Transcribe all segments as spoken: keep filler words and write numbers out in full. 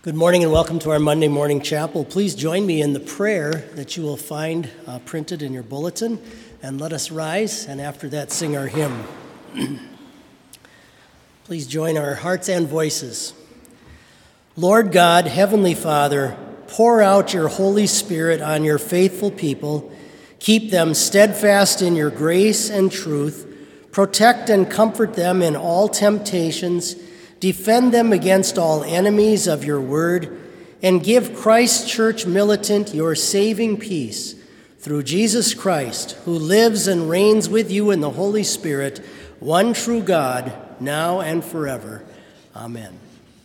Good morning and welcome to our Monday morning chapel. Please join me in the prayer that you will find uh, printed in your bulletin, and let us rise and after that sing our hymn. Please join our hearts and voices. Lord God, Heavenly Father, pour out your Holy Spirit on your faithful people. Keep them steadfast in your grace and truth. Protect and comfort them in all temptations. Defend them against all enemies of your word, and give Christ Church militant your saving peace through Jesus Christ, who lives and reigns with you in the Holy Spirit, one true God, now and forever. Amen.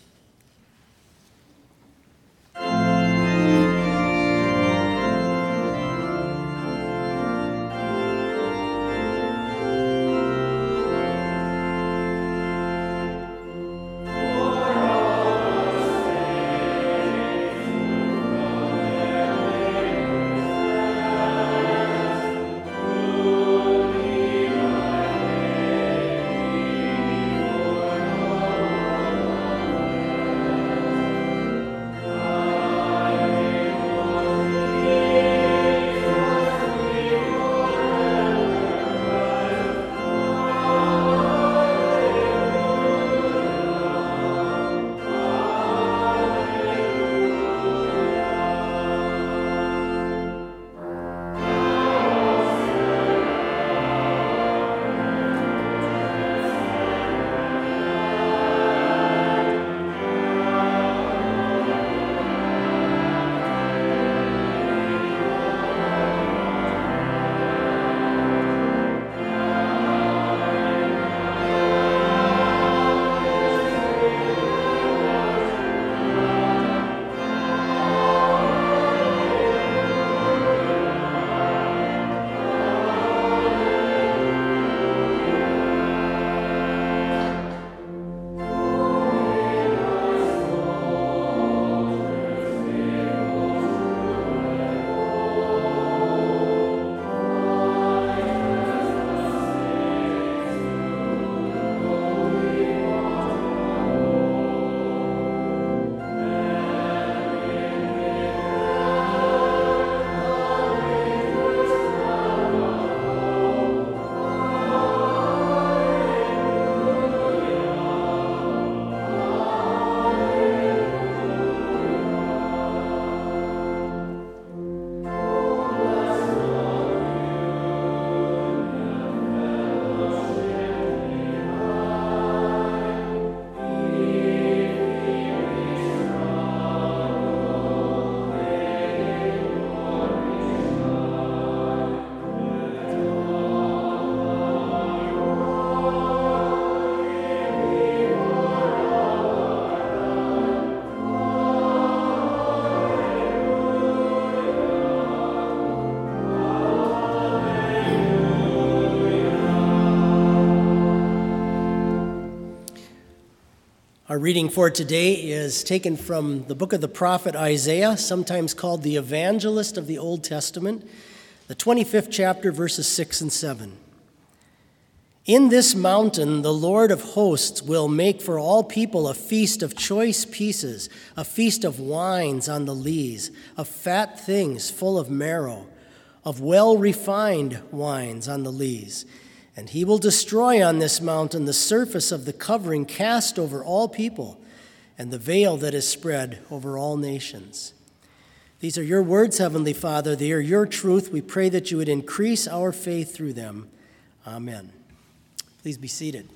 Our reading for today is taken from the book of the prophet Isaiah, sometimes called the evangelist of the Old Testament, the twenty-fifth chapter, verses six and seven. In this mountain the Lord of hosts will make for all people a feast of choice pieces, a feast of wines on the lees, of fat things full of marrow, of well-refined wines on the lees. And he will destroy on this mountain the surface of the covering cast over all people, and the veil that is spread over all nations. These are your words, Heavenly Father. They are your truth. We pray that you would increase our faith through them. Amen. Please be seated.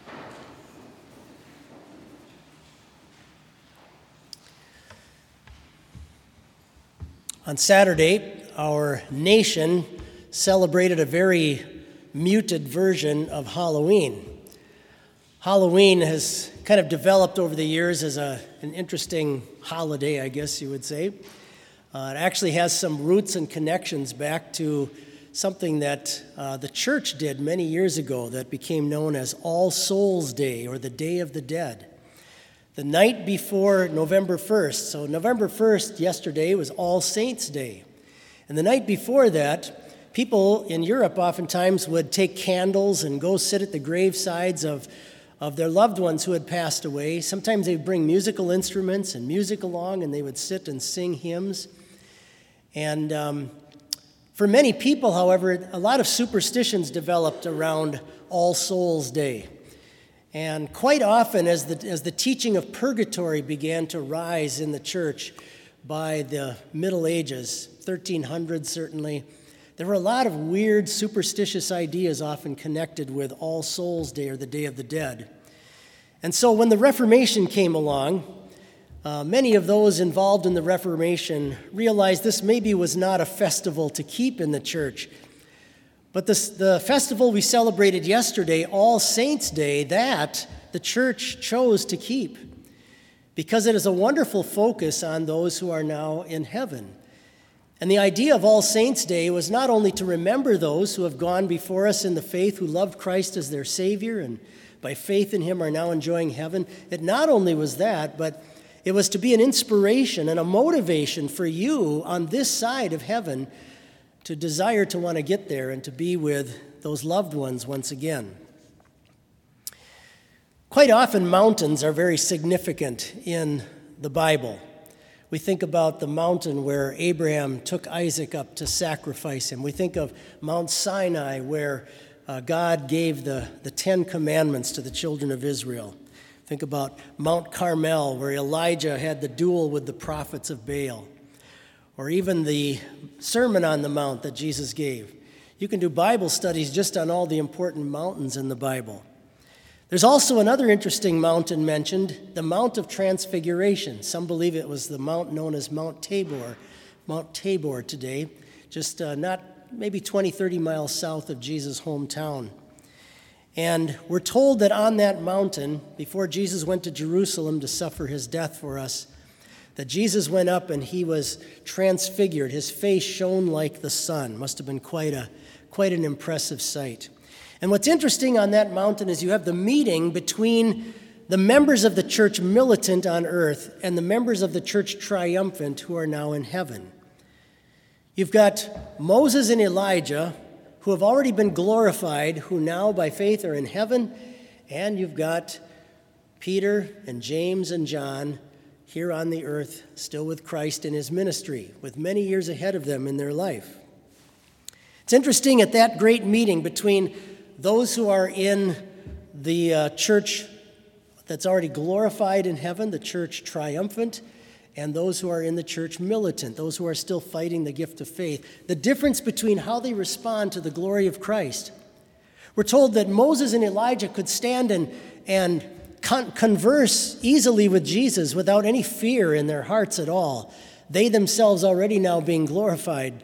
On Saturday, our nation celebrated a very muted version of Halloween. Halloween has kind of developed over the years as a, an interesting holiday, I guess you would say. Uh, it actually has some roots and connections back to something that uh, the church did many years ago that became known as All Souls Day, or the Day of the Dead. The night before November first, so November first, yesterday, was All Saints' Day. And the night before that, people in Europe oftentimes would take candles and go sit at the gravesides of of their loved ones who had passed away. Sometimes they would bring musical instruments and music along, and they would sit and sing hymns. And um, for many people, however, a lot of superstitions developed around All Souls Day. And quite often, as the, as the teaching of purgatory began to rise in the church by the Middle Ages, thirteen hundred certainly, there were a lot of weird superstitious ideas often connected with All Souls Day or the Day of the Dead. And so when the Reformation came along, uh, many of those involved in the Reformation realized this maybe was not a festival to keep in the church. But this, the festival we celebrated yesterday, All Saints' Day, that the church chose to keep because it is a wonderful focus on those who are now in heaven. And the idea of All Saints' Day was not only to remember those who have gone before us in the faith, who loved Christ as their Savior and by faith in Him are now enjoying heaven. It not only was that, but it was to be an inspiration and a motivation for you on this side of heaven to desire to want to get there and to be with those loved ones once again. Quite often, mountains are very significant in the Bible. We think about the mountain where Abraham took Isaac up to sacrifice him. We think of Mount Sinai where uh, God gave the, the Ten Commandments to the children of Israel. Think about Mount Carmel where Elijah had the duel with the prophets of Baal. Or even the Sermon on the Mount that Jesus gave. You can do Bible studies just on all the important mountains in the Bible. There's also another interesting mountain mentioned, the Mount of Transfiguration. Some believe it was the mount known as Mount Tabor, Mount Tabor today, just uh, not maybe twenty, thirty miles south of Jesus' hometown. And we're told that on that mountain, before Jesus went to Jerusalem to suffer his death for us, that Jesus went up and he was transfigured. His face shone like the sun. Must have been quite a quite an impressive sight. And what's interesting on that mountain is you have the meeting between the members of the church militant on earth and the members of the church triumphant who are now in heaven. You've got Moses and Elijah who have already been glorified, who now by faith are in heaven, and you've got Peter and James and John here on the earth, still with Christ in his ministry, with many years ahead of them in their life. It's interesting at that great meeting between those who are in the uh, church that's already glorified in heaven, the church triumphant, and those who are in the church militant, those who are still fighting the gift of faith. The difference between how they respond to the glory of Christ. We're told that Moses and Elijah could stand and, and con- converse easily with Jesus without any fear in their hearts at all, they themselves already now being glorified.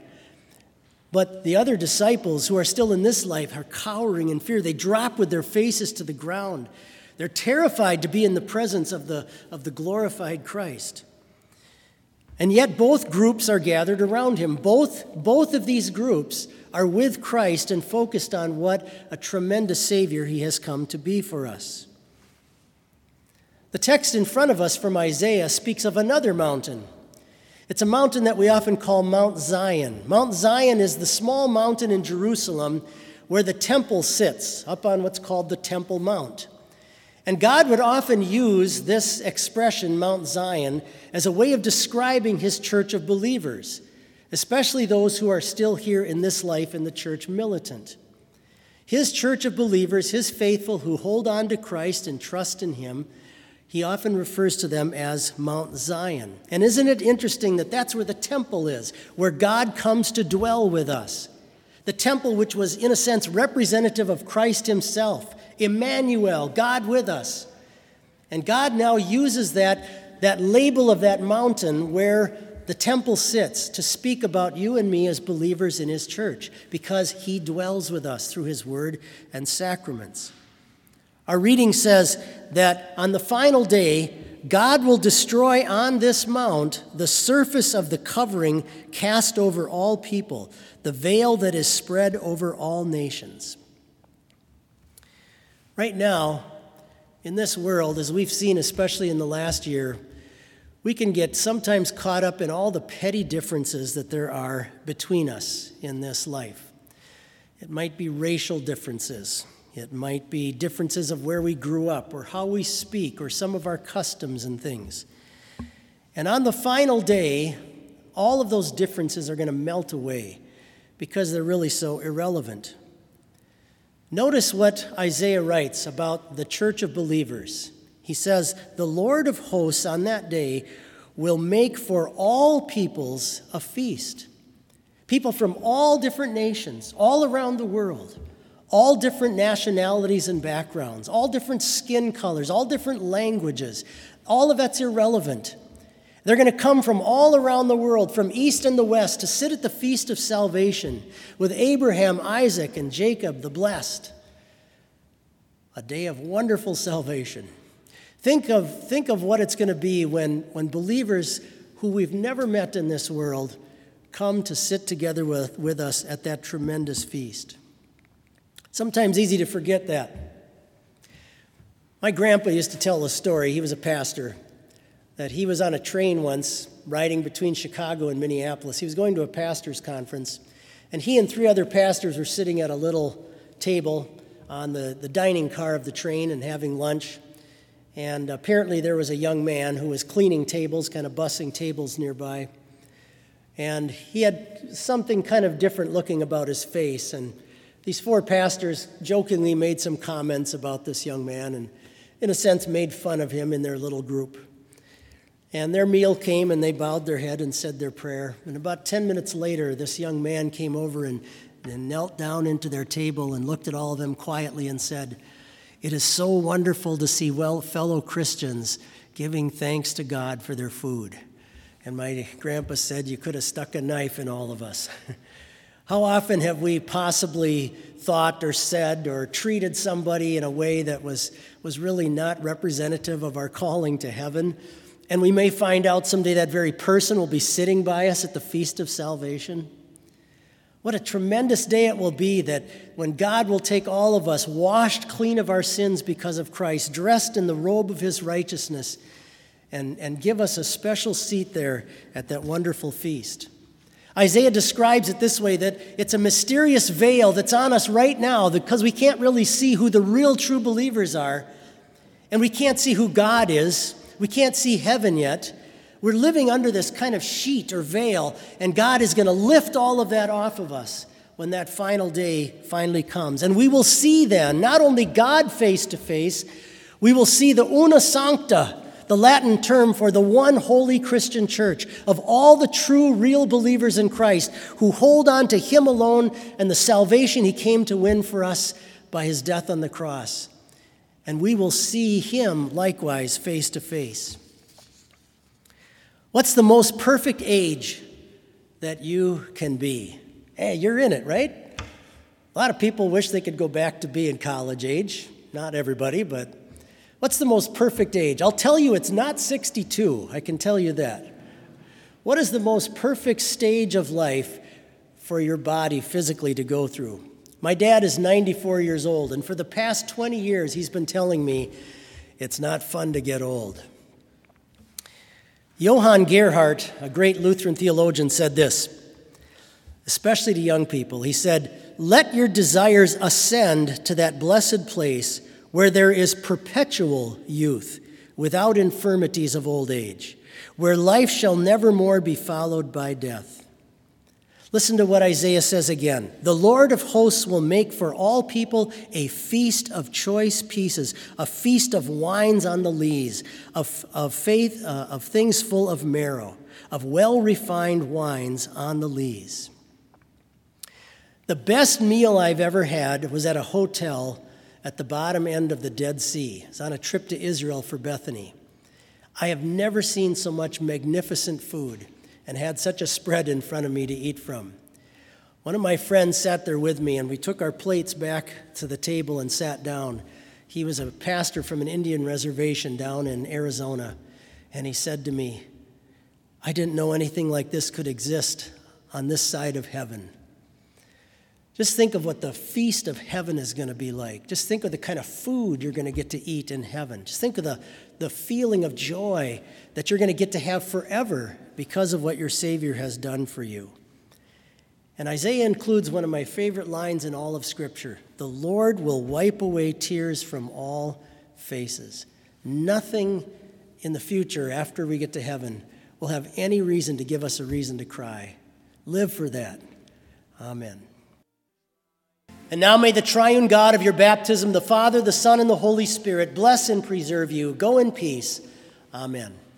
But the other disciples who are still in this life are cowering in fear. They drop with their faces to the ground. They're terrified to be in the presence of the, of the glorified Christ. And yet both groups are gathered around him. Both, both of these groups are with Christ and focused on what a tremendous Savior he has come to be for us. The text in front of us from Isaiah speaks of another mountain. It's a mountain that we often call Mount Zion. Mount Zion is the small mountain in Jerusalem where the temple sits, up on what's called the Temple Mount. And God would often use this expression, Mount Zion, as a way of describing his church of believers, especially those who are still here in this life in the church militant. His church of believers, his faithful who hold on to Christ and trust in him, he often refers to them as Mount Zion. And isn't it interesting that that's where the temple is, where God comes to dwell with us? The temple, which was, in a sense, representative of Christ himself, Emmanuel, God with us. And God now uses that, that label of that mountain where the temple sits to speak about you and me as believers in his church, because he dwells with us through his word and sacraments. Our reading says that on the final day, God will destroy on this mount the surface of the covering cast over all people, the veil that is spread over all nations. Right now, in this world, as we've seen especially in the last year, we can get sometimes caught up in all the petty differences that there are between us in this life. It might be racial differences. It might be differences of where we grew up or how we speak or some of our customs and things. And on the final day, all of those differences are going to melt away because they're really so irrelevant. Notice what Isaiah writes about the church of believers. He says, "The Lord of hosts on that day will make for all peoples a feast." People from all different nations, all around the world, all different nationalities and backgrounds, all different skin colors, all different languages. All of that's irrelevant. They're going to come from all around the world, from east and the west, to sit at the feast of salvation with Abraham, Isaac, and Jacob, the blessed. A day of wonderful salvation. Think of, think of what it's going to be when, when believers who we've never met in this world come to sit together with, with us at that tremendous feast. Sometimes easy to forget that. My grandpa used to tell a story. He was a pastor. That he was on a train once riding between Chicago and Minneapolis. He was going to a pastor's conference, and he and three other pastors were sitting at a little table on the, the dining car of the train and having lunch. And apparently there was a young man who was cleaning tables, kind of bussing tables nearby. And he had something kind of different looking about his face. And these four pastors jokingly made some comments about this young man and, in a sense, made fun of him in their little group. And their meal came, and they bowed their head and said their prayer. And about ten minutes later, this young man came over and, and knelt down into their table and looked at all of them quietly and said, "It is so wonderful to see well fellow Christians giving thanks to God for their food." And my grandpa said, "You could have stuck a knife in all of us." How often have we possibly thought or said or treated somebody in a way that was, was really not representative of our calling to heaven? And we may find out someday that very person will be sitting by us at the feast of salvation. What a tremendous day it will be that when God will take all of us, washed clean of our sins because of Christ, dressed in the robe of his righteousness, and, and give us a special seat there at that wonderful feast. Isaiah describes it this way, that it's a mysterious veil that's on us right now because we can't really see who the real true believers are, and we can't see who God is. We can't see heaven yet. We're living under this kind of sheet or veil, and God is going to lift all of that off of us when that final day finally comes. And we will see then not only God face to face, we will see the una sancta, the Latin term for the one holy Christian church of all the true, real believers in Christ who hold on to him alone and the salvation he came to win for us by his death on the cross. And we will see him likewise face to face. What's the most perfect age that you can be? Hey, you're in it, right? A lot of people wish they could go back to being college age. Not everybody, but what's the most perfect age? I'll tell you it's not sixty-two. I can tell you that. What is the most perfect stage of life for your body physically to go through? My dad is ninety-four years old, and for the past twenty years, he's been telling me it's not fun to get old. Johann Gerhardt, a great Lutheran theologian, said this, especially to young people. He said, "Let your desires ascend to that blessed place where there is perpetual youth, without infirmities of old age, where life shall never more be followed by death." Listen to what Isaiah says again. "The Lord of hosts will make for all people a feast of choice pieces, a feast of wines on the lees, of, of faith, uh, of things full of marrow, of well-refined wines on the lees." The best meal I've ever had was at a hotel at the bottom end of the Dead Sea. I was on a trip to Israel for Bethany. I have never seen so much magnificent food and had such a spread in front of me to eat from. One of my friends sat there with me, and we took our plates back to the table and sat down. He was a pastor from an Indian reservation down in Arizona, and he said to me, "I didn't know anything like this could exist on this side of heaven." Just think of what the feast of heaven is going to be like. Just think of the kind of food you're going to get to eat in heaven. Just think of the, the feeling of joy that you're going to get to have forever because of what your Savior has done for you. And Isaiah includes one of my favorite lines in all of Scripture. The Lord will wipe away tears from all faces. Nothing in the future after we get to heaven will have any reason to give us a reason to cry. Live for that. Amen. And now may the triune God of your baptism, the Father, the Son, and the Holy Spirit, bless and preserve you. Go in peace. Amen.